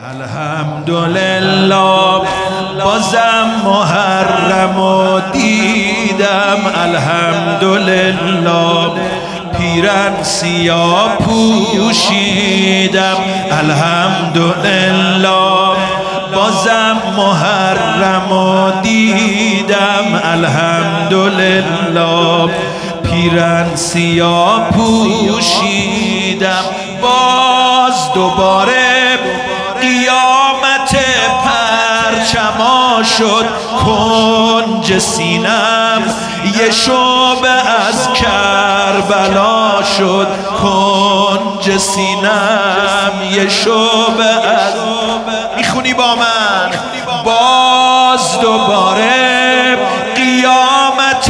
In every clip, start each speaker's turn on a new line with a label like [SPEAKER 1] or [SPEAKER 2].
[SPEAKER 1] الحمدلله بازم محرمو دیدم، الحمدلله پیرن سیاه پوشیدم، الحمدلله بازم محرمو دیدم، الحمدلله پیرن سیاه پوشیدم. باز دوباره قیامت پرچما شد، کنج سینم یه شعبه از کربلا شد، کنج سینم یه شعبه از. میخونی با من؟ باز دوباره قیامت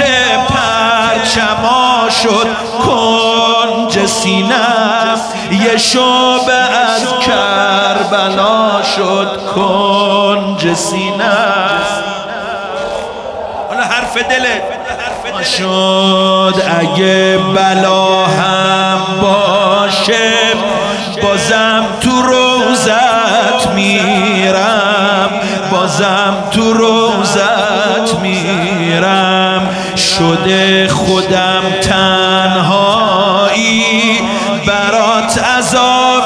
[SPEAKER 1] پرچما شد، کنج سینم یه شعبه از کربلا شد، کنج سینم. حالا حرف دلت شد اگه بلا هم باشه، بازم تو روزت میرم، بازم تو روزت میرم. شده خودم تنهایی، برات عزا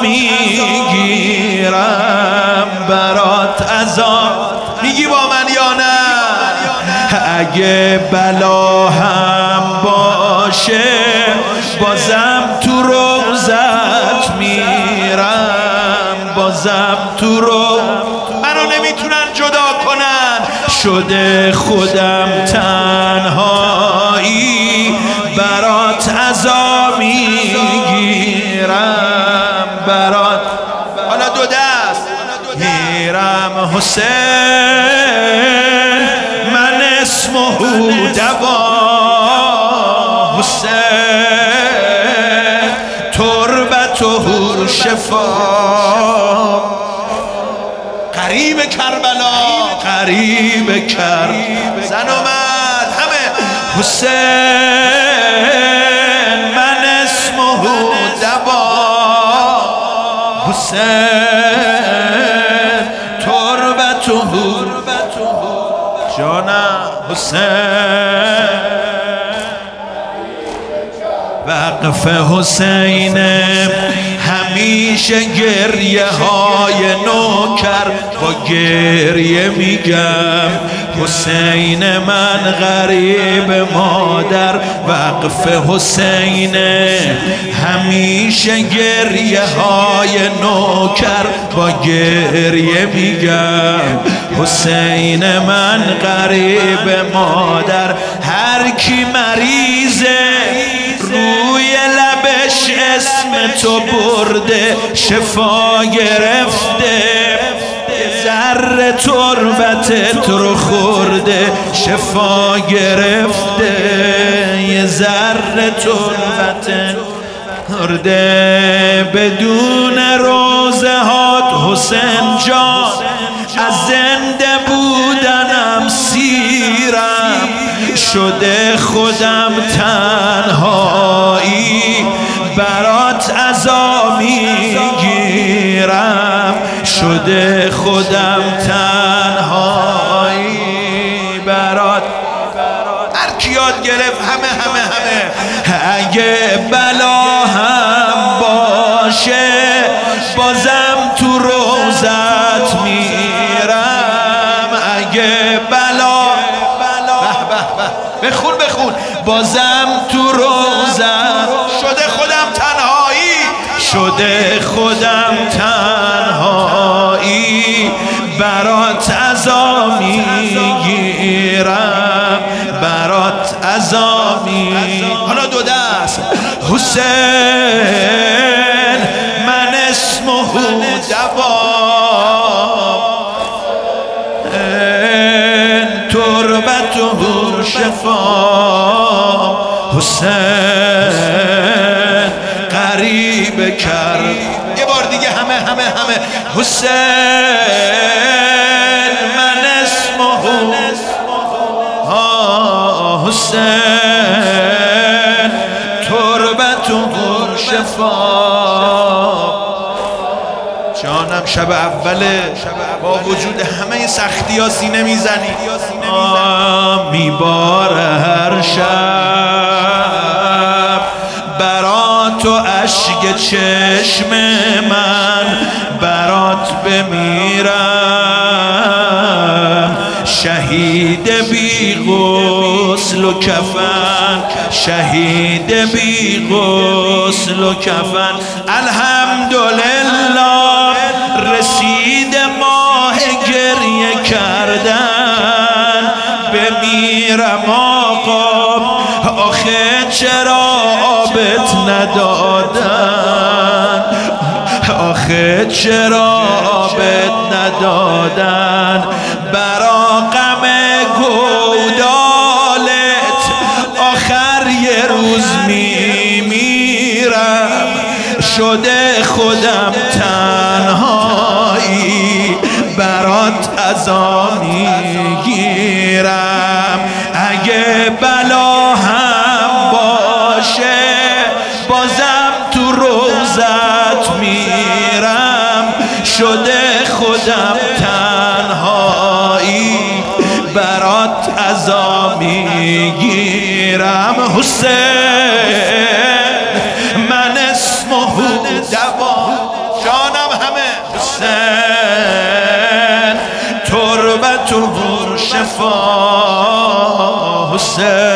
[SPEAKER 1] میگیرم، برات عزا میگی با من یا نه؟ اگه بلا هم باشه، بازم تو روزت میرم، بازم تو رو منو نمیتونن جدا کنن. شده خودم تنهایی، برات عزا میگیرم، برات. حالا دو دست میرم حسین، من اسمه دوا حسین، تربته شفا. قریب کربلا، قریب کربلا، زن و مرد همه. حسین من اسمه دوا حسین، تربته جانم حسین. وقف حسین همیشه گریه های نوکر، با گریه میگم حسین من غریب مادر. وقف حسین همیشه گریه های نوکر، با گریه میگم حسین من غریب مادر. هر کی مریضه روی لبش اسم تو برده، شفا گرفته، ذره تربتت رو خورده، شفا گرفته، یه ذره تربتت خورده. بدون روزه هات حسین جان، از زنده بودنم سیرم. شده خودم تنهایی، برات عزا میگیرم. شده خودم تنهایی، برات. هر کی یاد گرفت همه. اگه بلا هم باشه، بازم تو روزت میرم. اگه بلا بخون بازم تو روزم. شده خودم تنهایی، شده خودم تنهایی، برات عزا میگیرم، برات عزا میگیرم. حالا دو دست حسین من اسمه دوا تربته شفا. حسین قریب کرد. یه بار دیگه همه حسین من اسمه حسین تربته شفا. جانم شب اوله با وجود همه سختی ها سینه میزنی، میباره هر شب برات و اشک چشم من، برات بمیرم شهید بی غسل و کفن، شهید بی غسل و کفن. الحمدلله رسید ماه گریه کردن، بمیرم آقا آخه چرا آبت ندادن، آخه چرا آبت ندادن. برا غم گودالت آخر یه روز میمیرم، شده خودم تنهایی برات عزا میگیرم. اگه بلا هم باشه بازم تو روزت میرم، شده خودم تنهایی برات عزا میگیرم. حسین من اسمه دوا جانم همه، حسین تربت و شفا، حسین